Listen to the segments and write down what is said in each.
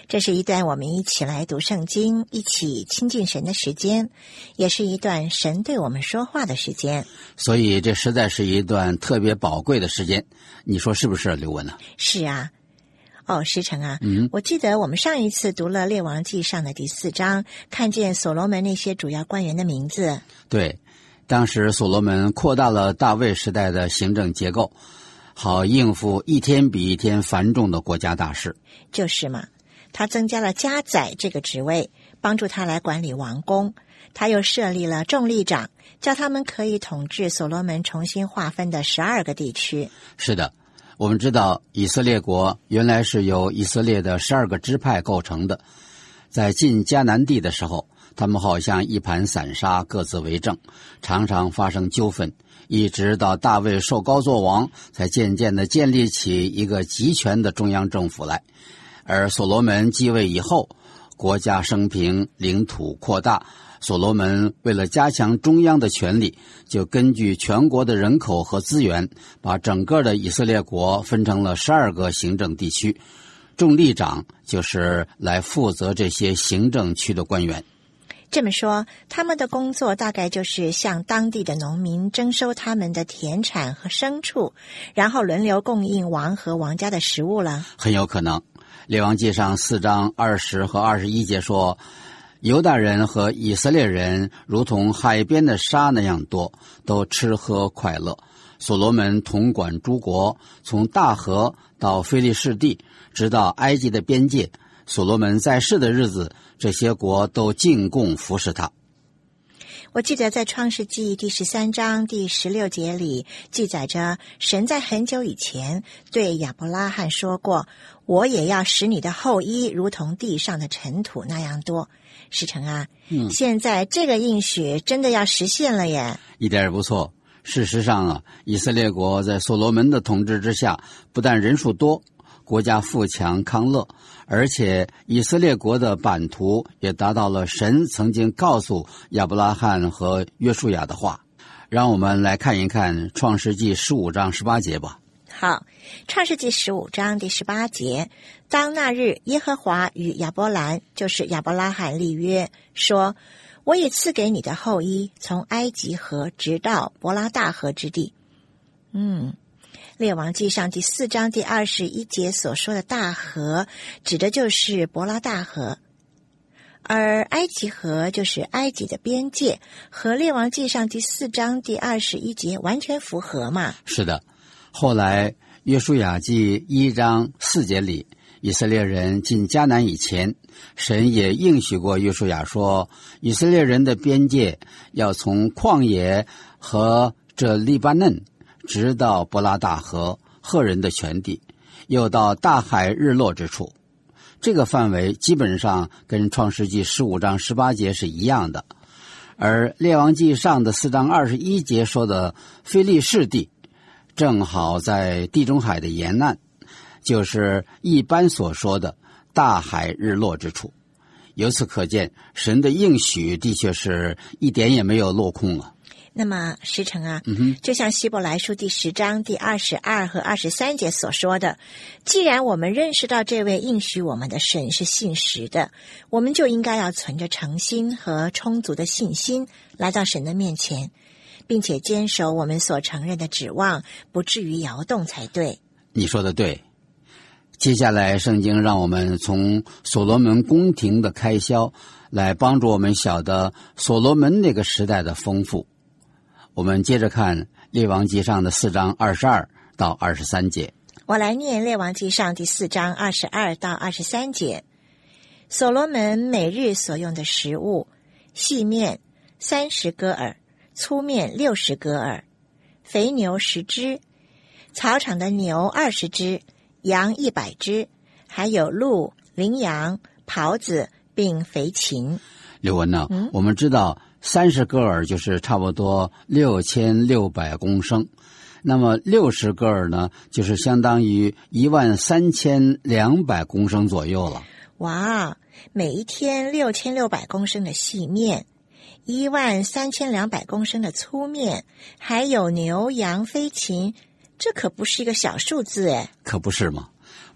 这是一段我们一起来读圣经，一起亲近神的时间，也是一段神对我们说话的时间。 所以这实在是一段特别宝贵的时间，你说是不是，刘文呢？ 是啊。石成啊，我记得我们上一次读了列王记上的第4章，看见所罗门那些主要官员的名字。 对，当时所罗门扩大了大卫时代的行政结构，好应付一天比一天繁重的国家大事。 就是嘛，他增加了家宰这个职位，帮助他来管理王宫。他又设立了众吏长，叫他们可以统治所罗门重新划分的12个地区。 是的，我们知道以色列国原来是由以色列的12个支派构成的，在进迦南地的时候，他们好像一盘散沙，各自为政，常常发生纠纷，一直到大卫受膏作王，才渐渐地建立起一个集权的中央政府来。而所罗门继位以后，国家升平，领土扩大，所罗门为了加强中央的权力，就根据全国的人口和资源，把整个的以色列国分成了12个行政地区，众吏长就是来负责这些行政区的官员。 这么说，他们的工作大概就是向当地的农民征收他们的田产和牲畜，然后轮流供应王和王家的食物了。 很有可能。列王记上4章20和21节说，犹大人和以色列人如同海边的沙那样多，都吃喝快乐。所罗门统管诸国，从大河到非利士地，直到埃及的边界。所罗门在世的日子，这些国都进贡服侍他。 我记得在创世纪第13章第16节里记载着，神在很久以前对亚伯拉罕说过，我也要使你的后裔如同地上的尘土那样多。师承啊，现在这个应许真的要实现了耶。 一点也不错。事实上啊，以色列国在所罗门的统治之下，不但人数多，国家富强康乐，而且以色列国的版图也达到了神曾经告诉亚伯拉罕和约书亚的话。让我们来看一看创世纪15章18节吧。 好，创世纪15章第18节，当那日耶和华与亚伯兰，就是亚伯拉罕立约，说，我已赐给你的后裔，从埃及河直到伯拉大河之地。列王记上第4章第21节所说的大河，指的就是伯拉大河，而埃及河就是埃及的边界，和列王记上第4章第21节完全符合嘛。 是的，后来约书亚记1章4节里，以色列人进迦南以前，神也应许过约书亚说，以色列人的边界要从旷野和这黎巴嫩直到伯拉大河赫人的全地，又到大海日落之处。这个范围基本上跟创世纪15章18节是一样的。而列王记上的4章21节说的非利士地，正好在地中海的沿岸，就是一般所说的大海日落之处。由此可见，神的应许的确是一点也没有落空啊。 那么师承啊，就像希伯来书第10章第22和23节所说的，既然我们认识到这位应许我们的神是信实的，我们就应该要存着诚心和充足的信心来到神的面前，并且坚守我们所承认的指望，不至于摇动才对。 你说的对。接下来圣经让我们从所罗门宫廷的开销来帮助我们晓得所罗门那个时代的丰富。我们接着看列王记上的4章22到23节。 我来念列王记上第4章22到23节。所罗门每日所用的食物，细面30戈尔，粗面60戈尔，肥牛10只，草场的牛20只，羊100只，还有鹿、羚羊、狍子并肥禽。 刘文呢，我们知道30戈尔就是差不多6600公升，那么60戈尔呢，就是相当于13200公升左右了。 哇，每一天6600公升的细面，13200公升的粗面，还有牛羊飞禽，这可不是一个小数字诶。 可不是吗？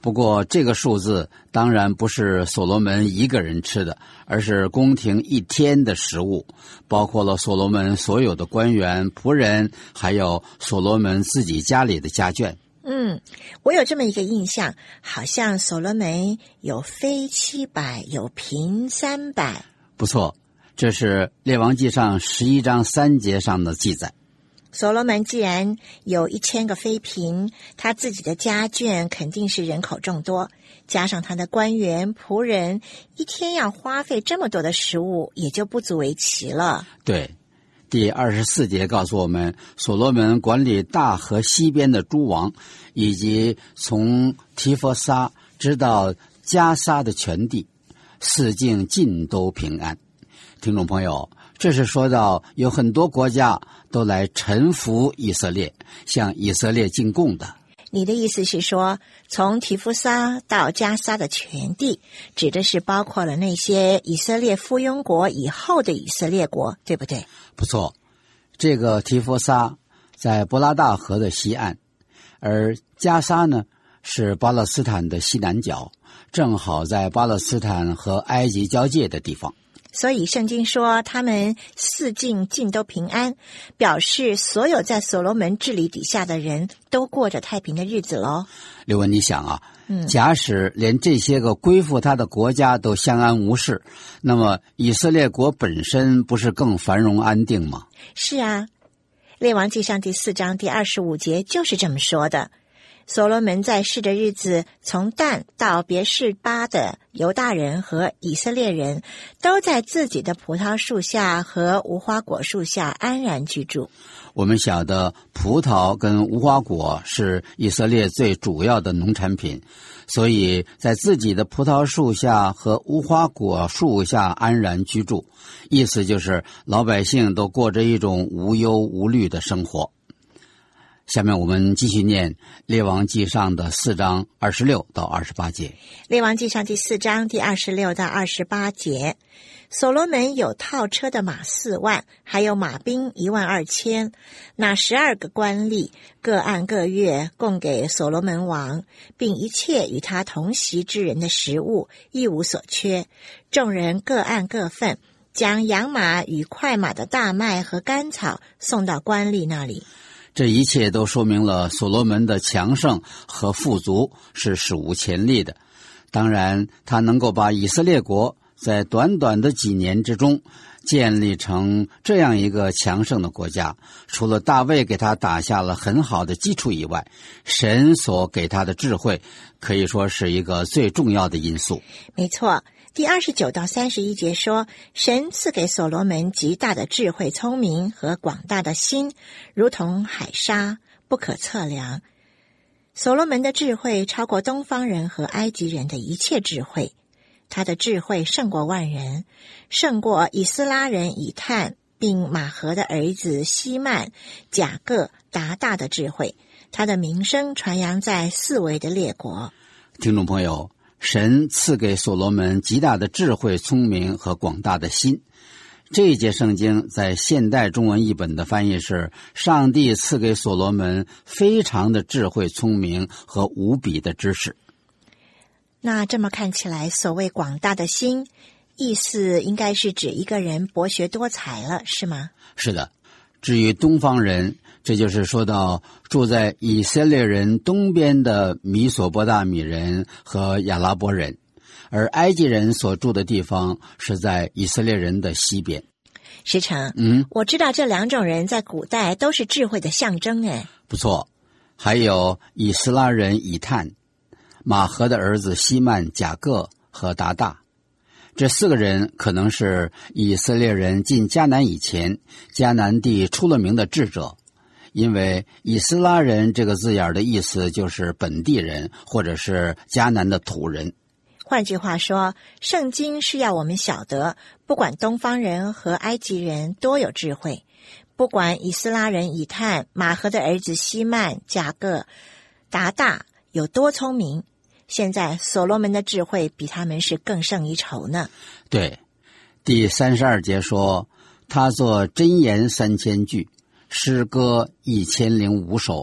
不过这个数字当然不是所罗门一个人吃的，而是宫廷一天的食物，包括了所罗门所有的官员、仆人，还有所罗门自己家里的家眷。 我有这么一个印象，好像所罗门有妃700，有嫔300。 不错，这是列王纪上11章3节上的记载。 所罗门既然有1000个妃嫔，他自己的家眷肯定是人口众多，加上他的官员、仆人，一天要花费这么多的食物，也就不足为奇了。 对，第24节告诉我们，所罗门管理大河西边的诸王，以及从提佛撒直到加沙的全地，四境尽都平安。听众朋友，这是说到有很多国家都来臣服以色列，向以色列进贡的。 你的意思是说，从提弗撒到加沙的全地，指的是包括了那些以色列附庸国以后的以色列国，对不对？ 不错，这个提弗撒在伯拉大河的西岸，而加沙呢是巴勒斯坦的西南角，正好在巴勒斯坦和埃及交界的地方。 所以圣经说他们四境尽都平安，表示所有在所罗门治理底下的人都过着太平的日子咯。 刘文，你想啊，假使连这些个归附他的国家都相安无事，那么以色列国本身不是更繁荣安定吗？ 是啊，列王纪上第4章第25节就是这么说的。所罗门在世的日子，从但到别是巴的犹大人和以色列人，都在自己的葡萄树下和无花果树下安然居住。 我们晓得葡萄跟无花果是以色列最主要的农产品，所以在自己的葡萄树下和无花果树下安然居住，意思就是老百姓都过着一种无忧无虑的生活。下面我们继续念列王纪上的4章26到28节。 列王纪上第4章第26到28节，所罗门有套车的马4万，还有马兵12000，那12个官吏各按各月供给所罗门王，并一切与他同席之人的食物，一无所缺。众人各按各份，将养马与快马的大麦和甘草送到官吏那里。 这一切都说明了所罗门的强盛和富足是史无前例的。当然，他能够把以色列国在短短的几年之中建立成这样一个强盛的国家，除了大卫给他打下了很好的基础以外，神所给他的智慧可以说是一个最重要的因素。 没错，第29到31节说，神赐给所罗门极大的智慧、聪明和广大的心，如同海沙，不可测量。所罗门的智慧超过东方人和埃及人的一切智慧，他的智慧胜过万人，胜过以斯拉人以探，并马和的儿子希曼、甲各、达大的智慧。他的名声传扬在四围的列国。 听众朋友，神赐给所罗门极大的智慧、聪明和广大的心。这一节圣经在现代中文译本的翻译是：上帝赐给所罗门非常的智慧、聪明和无比的知识。 那这么看起来，所谓广大的心，意思应该是指一个人博学多才了，是吗？ 是的。至于东方人，这就是说到住在以色列人东边的米索波大米人和亚拉伯人，而埃及人所住的地方是在以色列人的西边。 石成，我知道这两种人在古代都是智慧的象征。 不错，还有以斯拉人以探、马和的儿子希曼、甲各和达大，这4个人可能是以色列人进迦南以前迦南地出了名的智者，因为以斯拉人这个字眼的意思就是本地人或者是迦南的土人。 换句话说，圣经是要我们晓得，不管东方人和埃及人多有智慧，不管以斯拉人以探、马和的儿子希曼、甲各、达大有多聪明，现在所罗门的智慧比他们是更胜一筹呢。 对，第32节说，他作箴言3000句，诗歌1005首，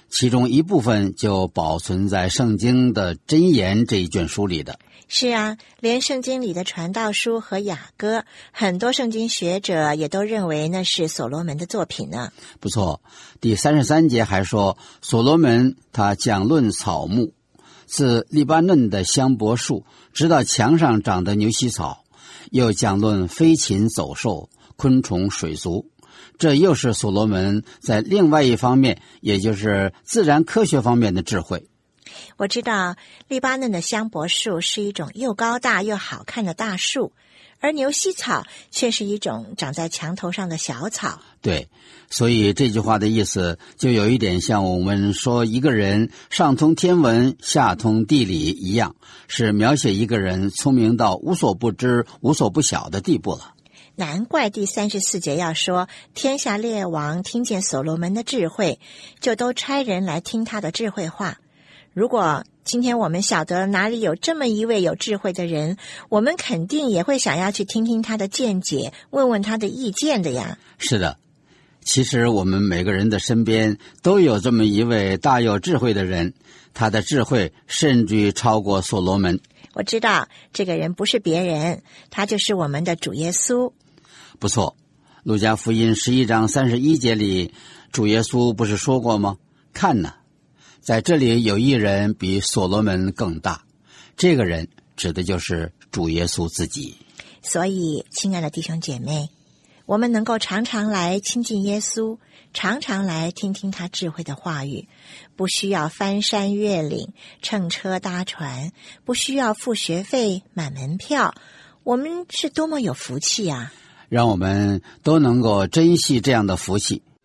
其中一部分就保存在圣经的箴言这一卷书里的。 是啊，连圣经里的传道书和雅歌，很多圣经学者也都认为那是所罗门的作品呢。 不错，第33节还说，所罗门他讲论草木，自黎巴嫩的香柏树直到墙上长的牛膝草，又讲论飞禽走兽、昆虫水族。这又是所罗门在另外一方面，也就是自然科学方面的智慧。 我知道黎巴嫩的香柏树是一种又高大又好看的大树，而牛膝草却是一种长在墙头上的小草。 对，所以这句话的意思就有一点像我们说一个人上通天文下通地理一样，是描写一个人聪明到无所不知无所不晓的地步了。 难怪第34节要说，天下列王听见所罗门的智慧，就都差人来听他的智慧话。如果今天我们晓得哪里有这么一位有智慧的人，我们肯定也会想要去听听他的见解，问问他的意见的呀。 是的，其实我们每个人的身边都有这么一位大有智慧的人，他的智慧甚至于超过所罗门。 我知道这个人不是别人，他就是我们的主耶稣。 不错，路加福音11章31节里，主耶稣不是说过吗？看哪，在这里有一人比所罗门更大，这个人指的就是主耶稣自己。 所以，亲爱的弟兄姐妹，我们能够常常来亲近耶稣，常常来听听他智慧的话语，不需要翻山越岭、乘车搭船，不需要付学费、买门票，我们是多么有福气啊！ 让我们都能够珍惜这样的福气。